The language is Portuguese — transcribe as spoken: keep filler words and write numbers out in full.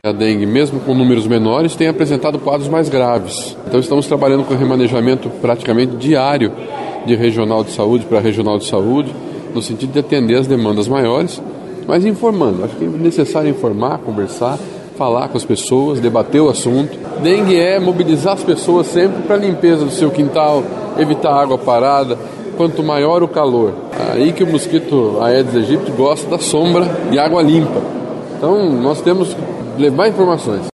A dengue, mesmo com números menores, tem apresentado quadros mais graves. Então estamos trabalhando com remanejamento praticamente diário de regional de saúde para regional de saúde, no sentido de atender as demandas maiores, mas informando. Acho que é necessário informar, conversar, falar com as pessoas, debater o assunto. Dengue é mobilizar as pessoas sempre para a limpeza do seu quintal, evitar água parada. Quanto maior o calor, aí que o mosquito Aedes aegypti gosta da sombra e água limpa. Então nós temos que levar informações.